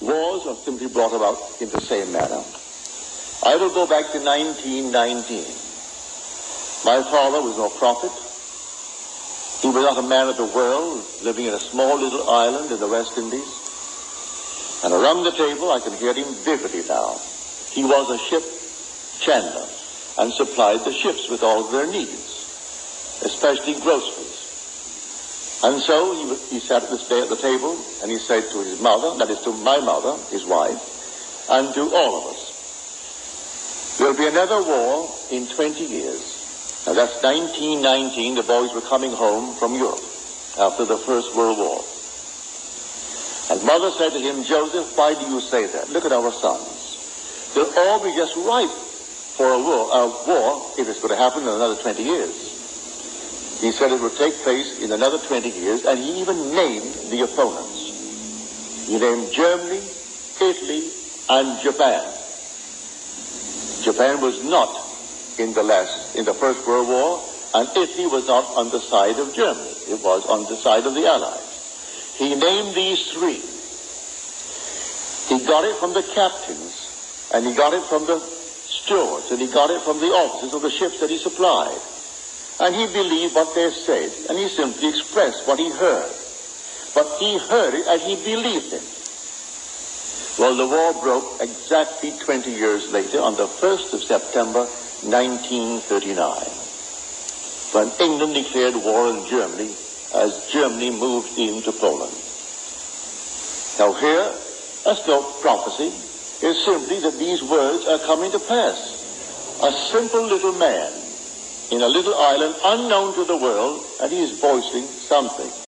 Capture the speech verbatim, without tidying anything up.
wars are simply brought about in the same manner. I will go back to nineteen nineteen. My father was no prophet. He was not a man of the world, living in a small little island in the West Indies. And around the table, I can hear him vividly now. He was a ship chandler and supplied the ships with all of their needs, especially groceries. And so he, he sat this day at the table, and he said to his mother, that is to my mother, his wife, and to all of us, there will be another war in twenty years. Now that's nineteen nineteen, the boys were coming home from Europe after the First World War. And mother said to him, Joseph, why do you say that? Look at our sons. They'll all be just ripe for a war, a war if it's going to happen in another twenty years. He said it would take place in another twenty years, and he even named the opponents. He named Germany, Italy, and Japan. Japan was not in the last, in the First World War, and Italy was not on the side of Germany. It was on the side of the Allies. He named these three. He got it from the captains, and he got it from the stewards, and he got it from the officers of the ships that he supplied. And he believed what they said, and he simply expressed what he heard. But he heard it and he believed it. Well, the war broke exactly twenty years later on the first of September, nineteen thirty-nine, when England declared war on Germany as Germany moved into Poland. Now here, a still prophecy is simply that these words are coming to pass. A simple little man in a little island unknown to the world, and he is voicing something.